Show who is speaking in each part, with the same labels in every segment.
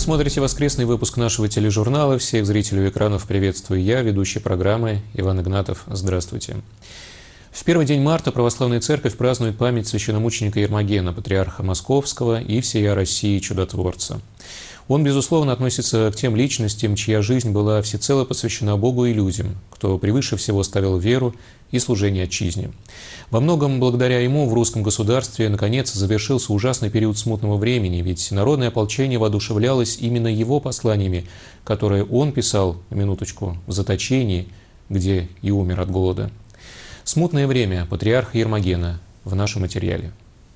Speaker 1: смотрите воскресный выпуск нашего тележурнала. Всех зрителей экранов приветствую я, ведущий программы Иван Игнатов. Здравствуйте. В первый день марта Православная Церковь празднует память священномученика Ермогена, патриарха Московского и всея России чудотворца. Он, безусловно, относится к тем личностям, чья жизнь была всецело посвящена Богу и людям, кто превыше всего ставил веру и служение отчизне. Во многом благодаря ему в русском государстве наконец завершился ужасный период смутного времени, ведь народное ополчение воодушевлялось именно его посланиями, которые он писал, на минуточку, в заточении, где и умер от голода. Смутное время патриарха Ермогена в нашем материале.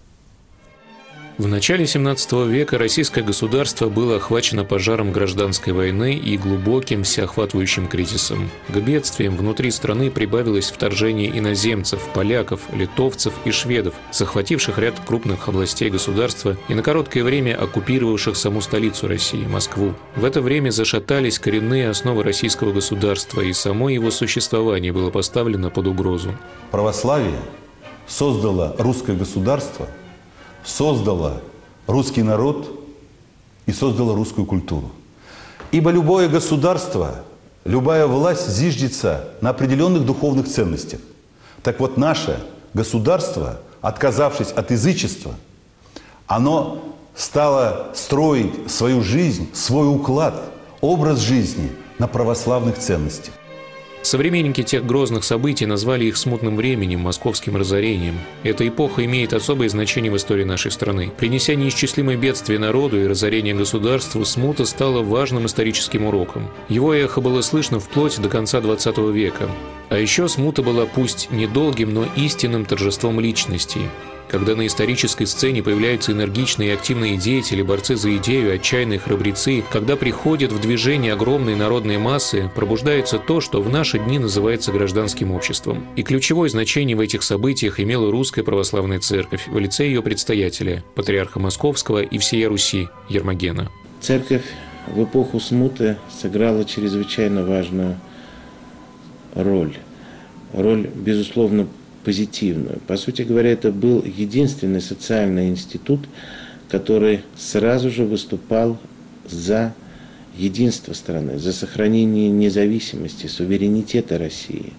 Speaker 1: В начале XVII века российское государство было охвачено пожаром гражданской войны и глубоким всеохватывающим кризисом. К бедствиям внутри страны прибавилось вторжение иноземцев, поляков, литовцев и шведов, захвативших ряд крупных областей государства и на короткое время оккупировавших саму столицу России, Москву. В это время зашатались коренные основы российского государства, и само его существование было поставлено под угрозу.
Speaker 2: Православие создало русское государство, создала русский народ и создала русскую культуру. Ибо любое государство, любая власть зиждется на определенных духовных ценностях. Так вот, наше государство, отказавшись от язычества, оно стало строить свою жизнь, свой уклад, образ жизни на православных ценностях.
Speaker 1: Современники тех грозных событий назвали их смутным временем, московским разорением. Эта эпоха имеет особое значение в истории нашей страны. Принеся неисчислимые бедствия народу и разорение государству, смута стала важным историческим уроком. Его эхо было слышно вплоть до конца XX века. А еще смута была пусть недолгим, но истинным торжеством личностей. Когда на исторической сцене появляются энергичные и активные деятели, борцы за идею, отчаянные храбрецы, когда приходят в движение огромные народные массы, пробуждается то, что в наши дни называется гражданским обществом. И ключевое значение в этих событиях имела Русская Православная Церковь в лице ее предстоятеля, патриарха Московского и всея Руси Ермогена.
Speaker 3: Церковь в эпоху смуты сыграла чрезвычайно важную роль. Роль, безусловно, позитивную. По сути говоря, это был единственный социальный институт, который сразу же выступал за единство страны, за сохранение независимости, суверенитета России.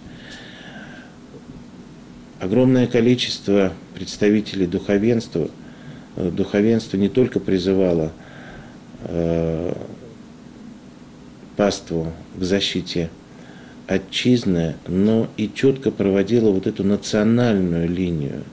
Speaker 3: Огромное количество представителей духовенства не только призывало паству к защите отчизны, но и четко проводила вот эту национальную линию.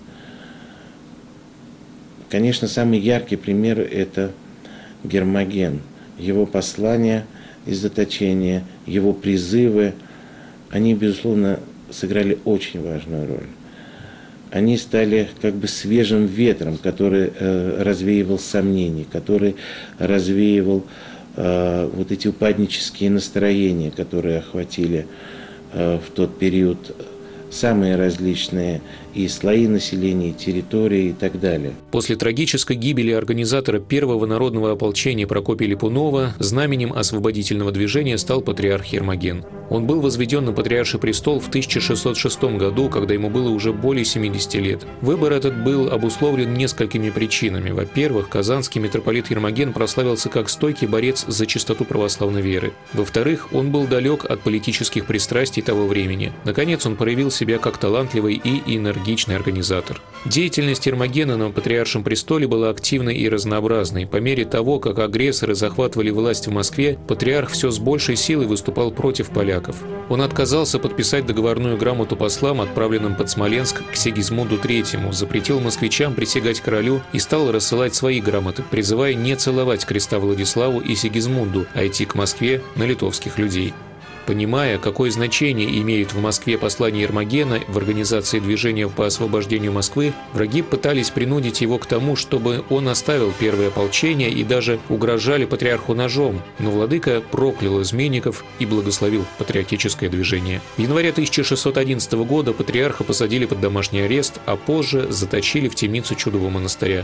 Speaker 3: Конечно, самый яркий пример – это Ермоген. Его послания из заточения, его призывы, они, безусловно, сыграли очень важную роль. Они стали как бы свежим ветром, который развеивал сомнения, который развеивал вот эти упаднические настроения, которые охватили в тот период самые различные и слои населения, и территории и так далее.
Speaker 1: После трагической гибели организатора первого народного ополчения Прокопия Липунова знаменем освободительного движения стал патриарх Ермоген. Он был возведен на патриарший престол в 1606 году, когда ему было уже более 70 лет. Выбор этот был обусловлен несколькими причинами. Во-первых, казанский митрополит Ермоген прославился как стойкий борец за чистоту православной веры. Во-вторых, он был далек от политических пристрастий того времени. Наконец, он проявил себя как талантливый и энергичный организатор. Деятельность Ермогена на патриаршем престоле была активной и разнообразной. По мере того, как агрессоры захватывали власть в Москве, патриарх все с большей силой выступал против поляков. Он отказался подписать договорную грамоту послам, отправленным под Смоленск к Сигизмунду III, запретил москвичам присягать королю и стал рассылать свои грамоты, призывая не целовать креста Владиславу и Сигизмунду, а идти к Москве на литовских людей. Понимая, какое значение имеют в Москве послания Ермогена в организации движения по освобождению Москвы, враги пытались принудить его к тому, чтобы он оставил первое ополчение и даже угрожали патриарху ножом, но владыка проклял изменников и благословил патриотическое движение. В январе 1611 года патриарха посадили под домашний арест, а позже заточили в темницу Чудового монастыря.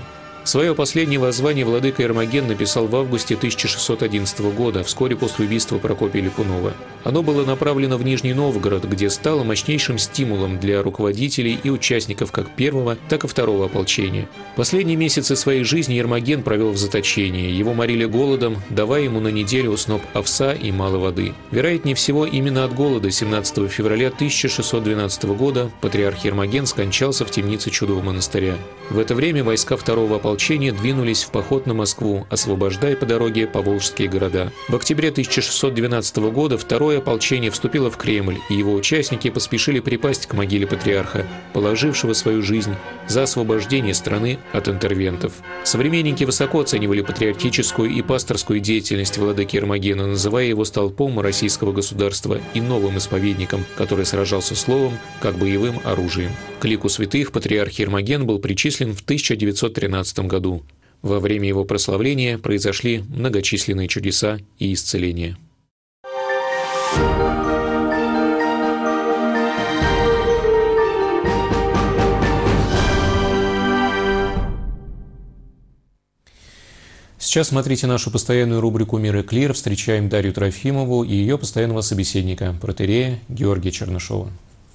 Speaker 1: Свое последнее воззвание владыка Эрмоген написал в августе 1611 года, вскоре после убийства Прокопия Липунова. Оно было направлено в Нижний Новгород, где стало мощнейшим стимулом для руководителей и участников как первого, так и второго ополчения. Последние месяцы своей жизни Эрмоген провел в заточении. Его морили голодом, давая ему на неделю сноп овса и мало воды. Вероятнее всего, именно от голода 17 февраля 1612 года патриарх Эрмоген скончался в темнице Чудового монастыря. В это время войска второго ополчения двинулись в поход на Москву, освобождая по дороге поволжские города. В октябре 1612 года второе ополчение вступило в Кремль, и его участники поспешили припасть к могиле патриарха, положившего свою жизнь за освобождение страны от интервентов. Современники высоко оценивали патриотическую и пасторскую деятельность владыки Эрмогена, называя его столпом российского государства и новым исповедником, который сражался словом как боевым оружием. К лику святых патриарх Эрмоген был причислен в 1913 году. Во время его прославления произошли многочисленные чудеса и исцеления. Сейчас смотрите нашу постоянную рубрику «Мир и клир». Встречаем Дарью Трофимову и ее постоянного собеседника, протоиерея Георгия Чернышова.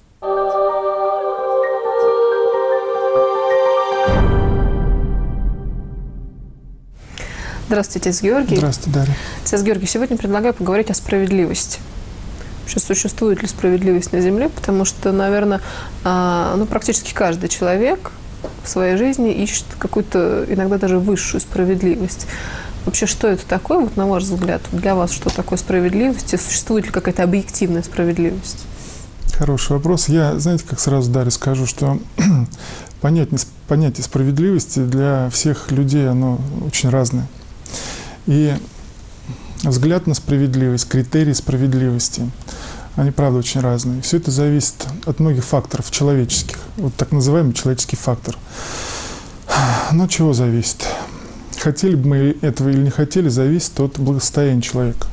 Speaker 4: Здравствуйте, отец Георгий.
Speaker 5: Здравствуйте, Дарья.
Speaker 4: Отец Георгий, сегодня предлагаю поговорить о справедливости. Вообще, существует ли справедливость на земле? Потому что, наверное, практически каждый человек в своей жизни ищет какую-то, иногда даже высшую справедливость. Вообще, что это такое, вот на ваш взгляд, для вас, что такое справедливость? И существует ли какая-то объективная справедливость?
Speaker 5: Хороший вопрос. Я, знаете, как сразу, Дарья, скажу, что понятие справедливости для всех людей, оно очень разное. И взгляд на справедливость, критерии справедливости, они, правда, очень разные. Все это зависит от многих факторов человеческих. Вот так называемый человеческий фактор. Но от чего зависит? Хотели бы мы этого или не хотели, зависит от благосостояния человека.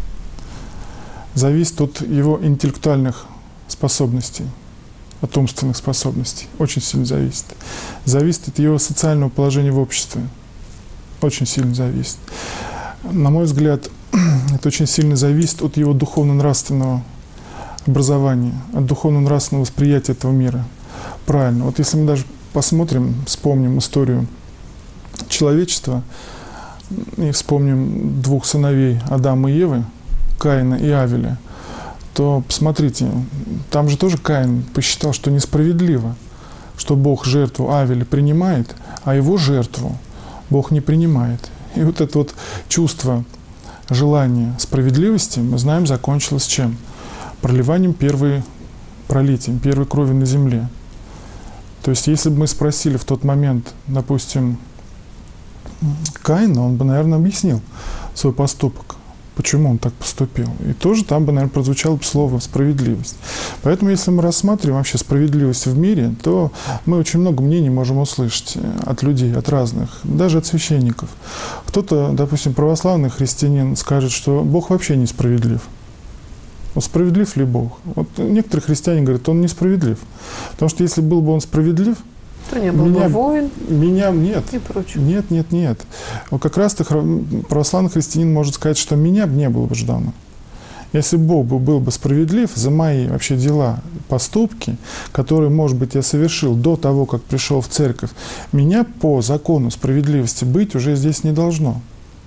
Speaker 5: Зависит от его интеллектуальных способностей, от умственных способностей. Очень сильно зависит. Зависит от его социального положения в обществе. Очень сильно зависит. На мой взгляд, это очень сильно зависит от его духовно-нравственного образования, от духовно-нравственного восприятия этого мира. Правильно. Вот если мы даже посмотрим, вспомним историю человечества и вспомним двух сыновей Адама и Евы, Каина и Авеля, то посмотрите, там же тоже Каин посчитал, что несправедливо, что Бог жертву Авеля принимает, а его жертву Бог не принимает. И вот это вот чувство, желание справедливости, мы знаем, закончилось чем? Пролитием первой крови на земле. То есть, если бы мы спросили в тот момент, допустим, Каина, он бы, наверное, объяснил свой поступок, почему он так поступил. И тоже там бы, наверное, прозвучало бы слово «справедливость». Поэтому, если мы рассматриваем вообще справедливость в мире, то мы очень много мнений можем услышать от людей, от разных, даже от священников. Кто-то, допустим, православный христианин скажет, что Бог вообще несправедлив. Вот справедлив ли Бог? Вот некоторые христиане говорят, он несправедлив. Потому что если был бы он справедлив,
Speaker 4: то не было бы войн.
Speaker 5: Нет.
Speaker 4: И прочее.
Speaker 5: Нет. Вот как раз православный христианин может сказать, что меня бы не было бы ждано. Если Бог был бы справедлив за мои вообще дела, поступки, которые, может быть, я совершил до того, как пришел в церковь, меня по закону справедливости быть уже здесь не должно.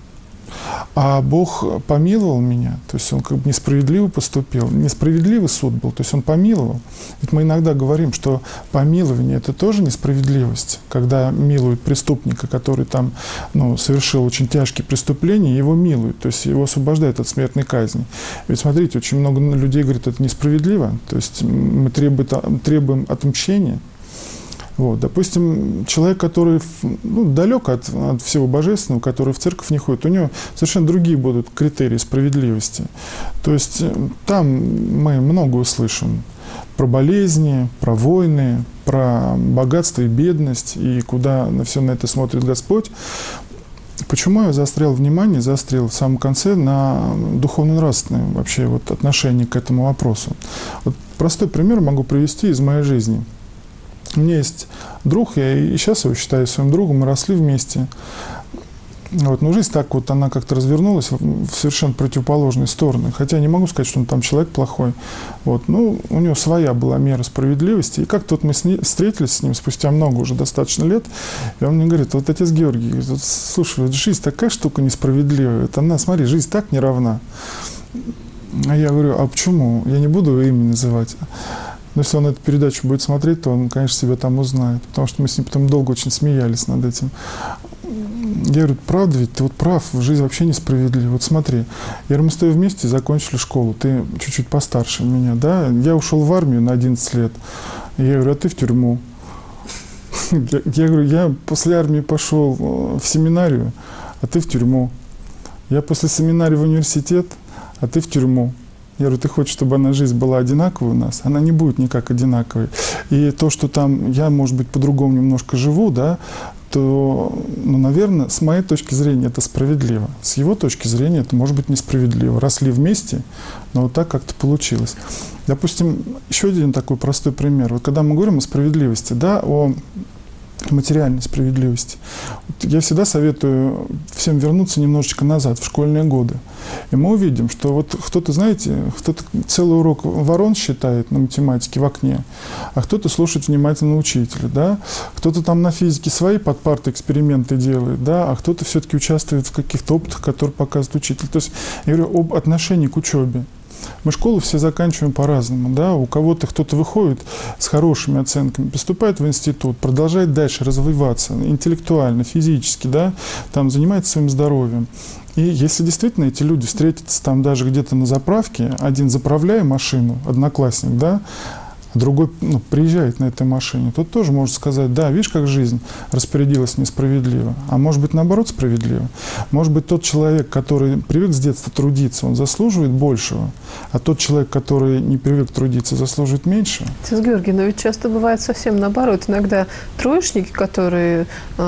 Speaker 5: А Бог помиловал меня, то есть Он как бы несправедливо поступил, несправедливый суд был, то есть Он помиловал. Ведь мы иногда говорим, что помилование – это тоже несправедливость, когда милуют преступника, который там, совершил очень тяжкие преступления, его милуют, то есть его освобождают от смертной казни. Ведь смотрите, очень много людей говорят, это несправедливо, то есть мы требуем отмщения. Вот, допустим, человек, который далек от всего божественного, который в церковь не ходит, у него совершенно другие будут критерии справедливости. То есть там мы много услышим про болезни, про войны, про богатство и бедность, и куда на все на это смотрит Господь. Почему я заострил в самом конце на духовно-нравственное вообще отношение к этому вопросу? Вот простой пример могу привести из моей жизни. У меня есть друг, я и сейчас его считаю своим другом, мы росли вместе. Вот, но жизнь так вот, она как-то развернулась в совершенно противоположные стороны. Хотя я не могу сказать, что он там человек плохой. Вот, ну, у него своя была мера справедливости. И как-то вот мы встретились с ним спустя много уже достаточно лет, и он мне говорит: вот, отец Георгий, говорит, вот, слушай, вот жизнь такая штука несправедливая. Это она, смотри, жизнь так неравна. А я говорю: а почему? Я не буду его имя называть. Но если он эту передачу будет смотреть, то он, конечно, себя там узнает. Потому что мы с ним потом долго очень смеялись над этим. Я говорю: правда ведь, ты вот прав, жизнь вообще несправедлива. Вот смотри, я говорю, мы с тобой вместе закончили школу, ты чуть-чуть постарше меня, да? Я ушел в армию на 11 лет. Я говорю: а ты в тюрьму. Я говорю: я после армии пошел в семинарию, а ты в тюрьму. Я после семинарии в университет, а ты в тюрьму. Я говорю: ты хочешь, чтобы она, жизнь была одинаковой у нас? Она не будет никак одинаковой. И то, что там я, может быть, по-другому немножко живу, да, то, ну, наверное, с моей точки зрения это справедливо. С его точки зрения это может быть несправедливо. Росли вместе, но вот так как-то получилось. Допустим, еще один такой простой пример. Вот когда мы говорим о справедливости, да, о материальной справедливости, я всегда советую всем вернуться немножечко назад, в школьные годы. И мы увидим, что вот кто-то, знаете, кто-то целый урок ворон считает на математике в окне, а кто-то слушает внимательно учителя, да? Кто-то там на физике свои под партой эксперименты делает, да? А кто-то все-таки участвует в каких-то опытах, которые показывает учитель. То есть я говорю об отношении к учебе. Мы школу все заканчиваем по-разному, да, у кого-то кто-то выходит с хорошими оценками, поступает в институт, продолжает дальше развиваться интеллектуально, физически, да, там занимается своим здоровьем. И если действительно эти люди встретятся там даже где-то на заправке, один заправляя машину, одноклассник, да, другой, ну, приезжает на этой машине, тот тоже может сказать: да, видишь, как жизнь распорядилась несправедливо. А может быть, наоборот, справедливо. Может быть, тот человек, который привык с детства трудиться, он заслуживает большего, а тот человек, который не привык трудиться, заслуживает меньшего.
Speaker 4: Отец Георгий, но ведь часто бывает совсем наоборот. Иногда троечники, которые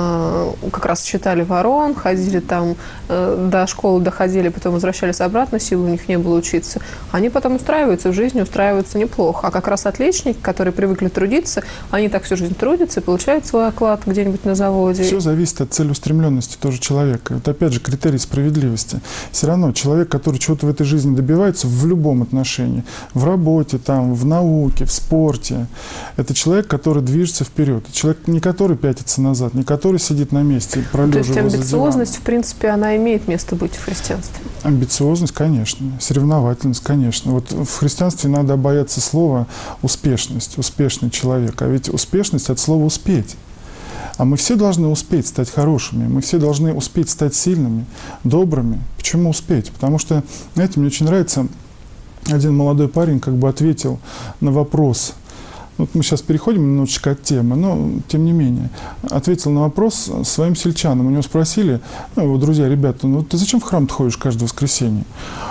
Speaker 4: как раз считали ворон, ходили там до школы, доходили, потом возвращались обратно, сил у них не было учиться, они потом устраиваются в жизни, устраиваются неплохо. А как раз отличники, которые привыкли трудиться, они так всю жизнь трудятся и получают свой оклад где-нибудь на заводе.
Speaker 5: Все зависит от целеустремленности тоже человека. Это опять же критерий справедливости. Все равно человек, который чего-то в этой жизни добивается в любом отношении, в работе, там, в науке, в спорте, это человек, который движется вперед. Человек, не который пятится назад, не который сидит на месте, пролежа возле дивана.
Speaker 4: То есть амбициозность, в принципе, она имеет место быть в христианстве?
Speaker 5: Амбициозность, конечно. Соревновательность, конечно. Вот в христианстве надо бояться слова успешность, успешный человек. А ведь успешность от слова «успеть». А мы все должны успеть стать хорошими, мы все должны успеть стать сильными, добрыми. Почему успеть? Потому что, знаете, мне очень нравится, один молодой парень как бы ответил на вопрос. Вот мы сейчас переходим немножечко от темы, но тем не менее. Ответил на вопрос своим сельчанам. У него спросили: ну, его друзья: ребята, ну ты зачем в храм ходишь каждое воскресенье?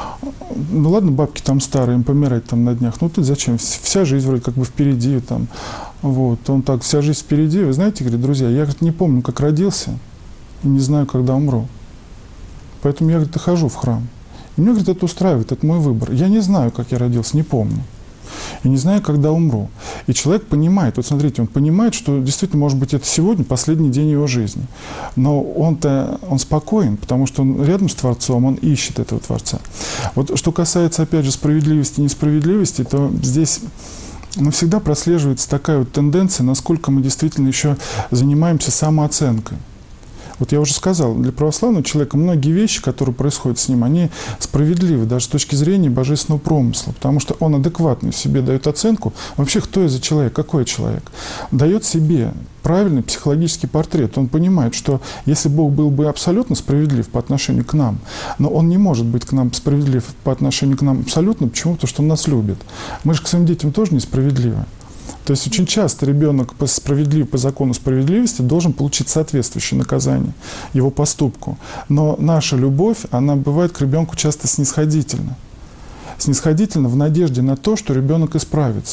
Speaker 5: Ну ладно, бабки там старые, им помирать там на днях. Ну ты зачем? Вся жизнь вроде как бы впереди там. Вот. Он так: вся жизнь впереди. Вы знаете, говорит, друзья, я, говорит, не помню, как родился, и не знаю, когда умру. Поэтому я, говорит, и хожу в храм. И мне, говорит, это устраивает, это мой выбор. Я не знаю, как я родился, не помню. И не знаю, когда умру. И человек понимает, вот смотрите, он понимает, что действительно, может быть, это сегодня последний день его жизни. Но он спокоен, потому что он рядом с Творцом, он ищет этого Творца. Вот что касается, опять же, справедливости и несправедливости, то здесь всегда прослеживается такая вот тенденция, насколько мы действительно еще занимаемся самооценкой. Вот я уже сказал, для православного человека многие вещи, которые происходят с ним, они справедливы даже с точки зрения божественного промысла, потому что он адекватно себе дает оценку. Вообще, кто я за человек, какой человек? Дает себе правильный психологический портрет. Он понимает, что если Бог был бы абсолютно справедлив по отношению к нам, но Он не может быть к нам справедлив по отношению к нам абсолютно, почему? Потому что Он нас любит. Мы же к своим детям тоже несправедливы. То есть очень часто ребенок по закону справедливости должен получить соответствующее наказание его поступку. Но наша любовь, она бывает к ребенку часто снисходительна. Снисходительна в надежде на то, что ребенок исправится.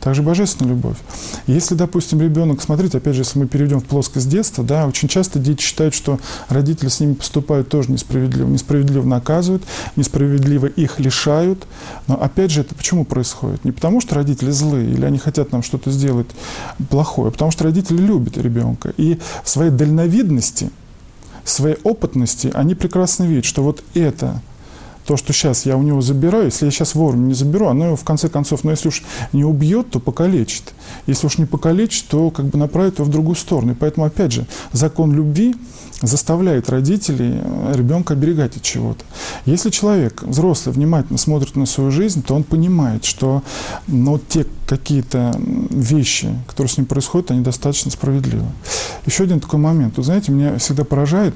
Speaker 5: также божественная любовь. Если, допустим, ребенок, смотрите, опять же, если мы перейдем в плоскость детства, да, очень часто дети считают, что родители с ними поступают тоже несправедливо, несправедливо наказывают, несправедливо их лишают. Но опять же, это почему происходит? Не потому, что родители злые или они хотят нам что-то сделать плохое, а потому что родители любят ребенка. И в своей дальновидности, в своей опытности они прекрасно видят, что вот это, то, что сейчас я у него забираю, если я сейчас вовремя не заберу, оно его в конце концов, если уж не убьет, то покалечит. Если уж не покалечит, то как бы направит его в другую сторону. И поэтому, опять же, закон любви заставляет родителей ребенка оберегать от чего-то. Если человек, взрослый, внимательно смотрит на свою жизнь, то он понимает, что те какие-то вещи, которые с ним происходят, они достаточно справедливы. Еще один такой момент. Вы знаете, меня всегда поражает,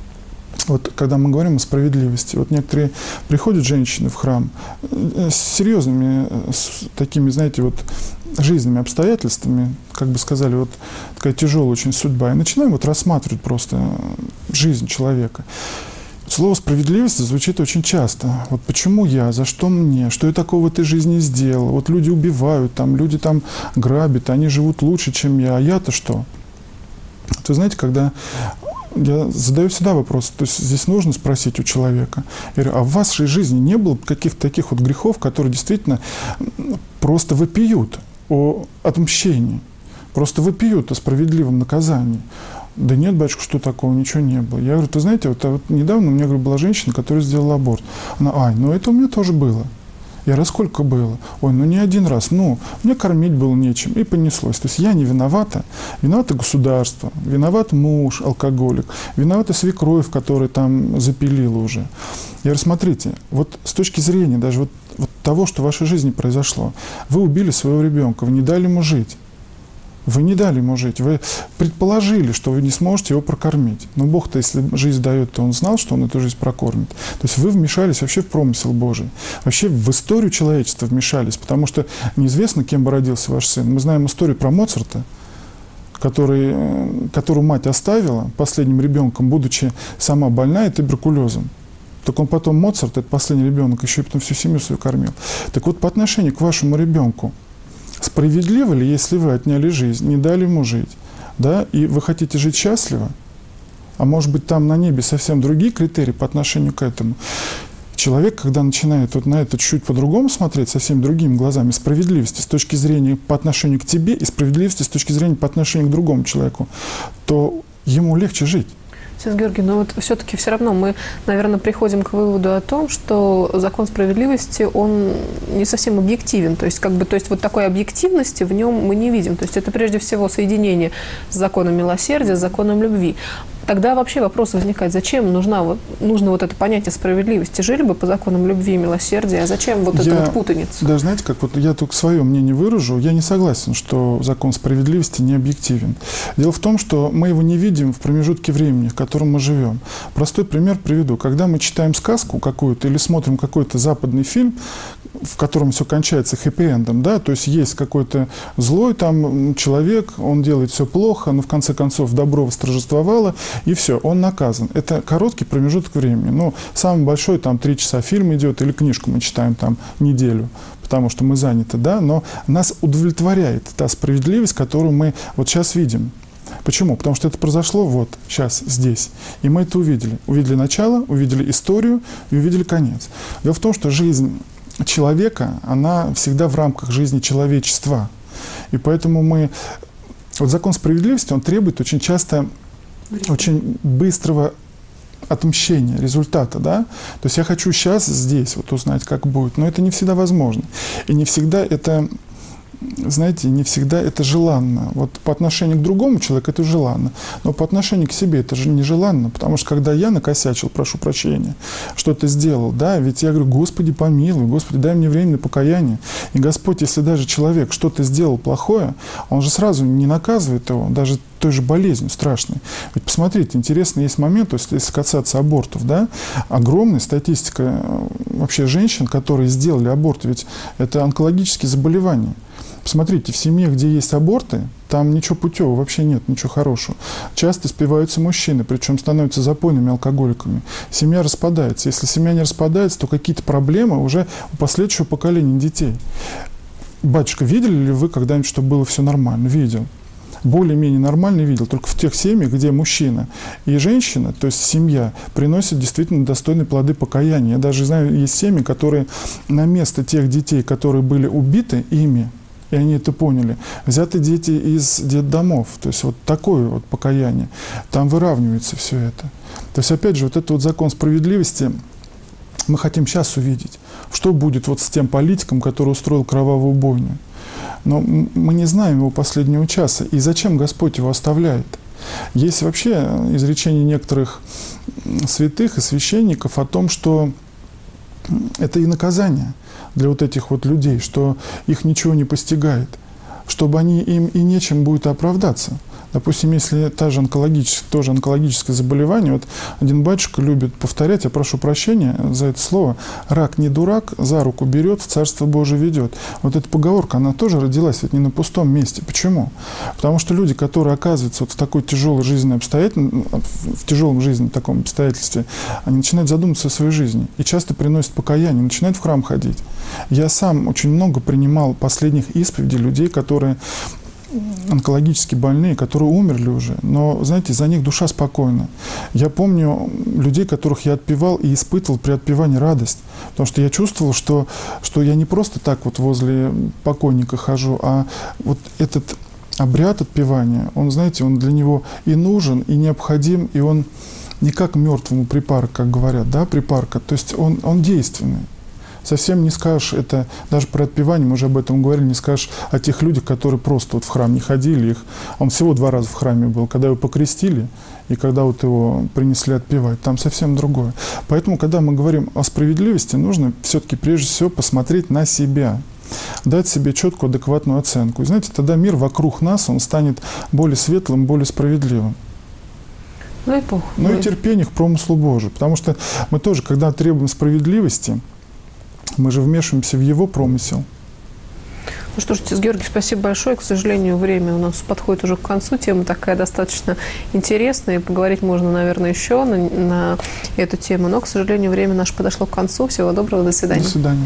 Speaker 5: вот когда мы говорим о справедливости, вот некоторые приходят женщины в храм с серьезными, такими, знаете, вот жизненными обстоятельствами, как бы сказали, вот такая тяжелая очень судьба, и начинаем вот рассматривать просто жизнь человека. Слово «справедливость» звучит очень часто. Вот почему я, за что мне, что я такого в этой жизни сделал? Вот люди убивают, там, люди там грабят, они живут лучше, чем я, а я-то что? Вы знаете, когда я задаю всегда вопрос, то есть здесь нужно спросить у человека. Я говорю, а в вашей жизни не было каких-то таких вот грехов, которые действительно просто вопиют о отмщении, просто вопиют о справедливом наказании? Да нет, батюшка, что такого, ничего не было. Я говорю, ты знаете, вот недавно у меня, говорю, была женщина, которая сделала аборт. Она, ну это у меня тоже было. Я говорю, сколько было? Ой, ну не один раз. Ну, мне кормить было нечем. И понеслось. То есть я не виновата. Виновато государство. Виноват муж, алкоголик. Виновата свекровь, которая там запилила уже. Я говорю, смотрите, вот с точки зрения даже вот того, что в вашей жизни произошло. Вы убили своего ребенка, вы не дали ему жить. Вы не дали ему жить. Вы предположили, что вы не сможете его прокормить. Но Бог-то, если жизнь дает, то Он знал, что Он эту жизнь прокормит. То есть вы вмешались вообще в промысел Божий. Вообще в историю человечества вмешались. Потому что неизвестно, кем бы родился ваш сын. Мы знаем историю про Моцарта, которую мать оставила последним ребенком, будучи сама больная туберкулезом. Так он потом, Моцарт, этот последний ребенок, еще и потом всю семью свою кормил. Так вот, по отношению к вашему ребенку, справедливо ли, если вы отняли жизнь, не дали ему жить, да, и вы хотите жить счастливо, а может быть там на небе совсем другие критерии по отношению к этому? Человек, когда начинает вот на это чуть по-другому смотреть, совсем другими глазами, справедливости с точки зрения по отношению к тебе и справедливости с точки зрения по отношению к другому человеку, то ему легче жить.
Speaker 4: Отец Георгий, но вот все-таки все равно мы, наверное, приходим к выводу о том, что закон справедливости, он не совсем объективен. То есть вот такой объективности в нем мы не видим. То есть это прежде всего соединение с законом милосердия, с законом любви. Тогда вообще вопрос возникает, зачем нужно вот это понятие справедливости? Жили бы по законам любви и милосердия, а зачем вот эта вот путаница?
Speaker 5: Да, знаете, как вот я только свое мнение выражу, я не согласен, что закон справедливости не объективен. Дело в том, что мы его не видим в промежутке времени, в котором мы живем. Простой пример приведу. Когда мы читаем сказку какую-то или смотрим какой-то западный фильм, в котором все кончается хэппи-эндом, да, то есть есть какой-то злой там человек, он делает все плохо, но в конце концов добро восторжествовало, и все, он наказан. Это короткий промежуток времени. Ну, самый большой, там, 3 часа фильм идет, или книжку мы читаем там неделю, потому что мы заняты, да, но нас удовлетворяет та справедливость, которую мы вот сейчас видим. Почему? Потому что это произошло вот сейчас, здесь. И мы это увидели. Увидели начало, увидели историю и увидели конец. Дело в том, что жизнь человека, она всегда в рамках жизни человечества. И поэтому вот закон справедливости, он требует очень часто очень быстрого отмщения, результата, да? То есть я хочу сейчас здесь вот узнать, как будет, но это не всегда возможно. И не всегда это, знаете, не всегда это желанно. Вот по отношению к другому человеку это желанно, но по отношению к себе это же нежеланно, потому что когда я накосячил, прошу прощения, что-то сделал, да, ведь я говорю, Господи, помилуй, Господи, дай мне время на покаяние. И Господь, если даже человек что-то сделал плохое, Он же сразу не наказывает его, даже той же болезнью страшной. Ведь посмотрите, интересно, есть момент, то есть если касаться абортов, да, огромная статистика вообще женщин, которые сделали аборт, ведь это онкологические заболевания. Посмотрите, в семье, где есть аборты, там ничего путевого вообще нет, ничего хорошего. Часто спиваются мужчины, причем становятся запойными алкоголиками. Семья распадается. Если семья не распадается, то какие-то проблемы уже у последующего поколения детей. батюшка, видели ли вы когда-нибудь, что было все нормально? Видел. Более-менее нормально видел, только в тех семьях, где мужчина и женщина, то есть семья, приносят действительно достойные плоды покаяния. Я даже знаю, есть семьи, которые на место тех детей, которые были убиты ими, и они это поняли, взяты дети из детдомов. То есть вот такое вот покаяние. Там выравнивается все это. То есть опять же, вот этот вот закон справедливости мы хотим сейчас увидеть. Что будет вот с тем политиком, который устроил кровавую бойню? Но мы не знаем его последнего часа. И зачем Господь его оставляет? Есть вообще изречение некоторых святых и священников о том, что это и наказание для вот этих вот людей, что их ничего не постигает, чтобы им и нечем будет оправдаться. Допустим, если тоже онкологическое заболевание, вот один батюшка любит повторять, я прошу прощения за это слово, рак не дурак, за руку берет, в Царство Божие ведет. Вот эта поговорка, она тоже родилась ведь не на пустом месте. Почему? Потому что люди, которые оказываются вот в такой тяжелой жизненной в тяжелом жизненном таком обстоятельстве, они начинают задумываться о своей жизни и часто приносят покаяние, начинают в храм ходить. Я сам очень много принимал последних исповедей людей, которые онкологически больные, которые умерли уже, но, знаете, за них душа спокойна. Я помню людей, которых я отпевал и испытывал при отпевании радость, потому что я чувствовал, что я не просто так вот возле покойника хожу, а вот этот обряд отпевания, он, знаете, он для него и нужен, и необходим, и он не как мертвому припарок, как говорят, да, припарка, то есть он действенный. Совсем не скажешь это, даже про отпевание, мы уже об этом говорили, не скажешь о тех людях, которые просто вот в храм не ходили. Он всего 2 раза в храме был, когда его покрестили и когда вот его принесли отпевать. Там совсем другое. Поэтому, когда мы говорим о справедливости, нужно все-таки прежде всего посмотреть на себя, дать себе четкую, адекватную оценку. И знаете, тогда мир вокруг нас, он станет более светлым, более справедливым.
Speaker 4: Ну и Бог.
Speaker 5: Ну и терпение к промыслу Божию. Потому что мы тоже, когда требуем справедливости, мы же вмешиваемся в его промысел.
Speaker 4: Ну что ж, отец Георгий, спасибо большое. К сожалению, время у нас подходит уже к концу. Тема такая достаточно интересная. И поговорить можно, наверное, еще на эту тему. Но, к сожалению, время наше подошло к концу. Всего доброго. До свидания.
Speaker 5: До свидания.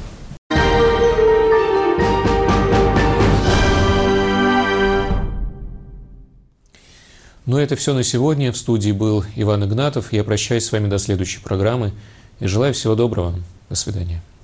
Speaker 1: Ну, это все на сегодня. В студии был Иван Игнатов. Я прощаюсь с вами до следующей программы и желаю всего доброго. До свидания.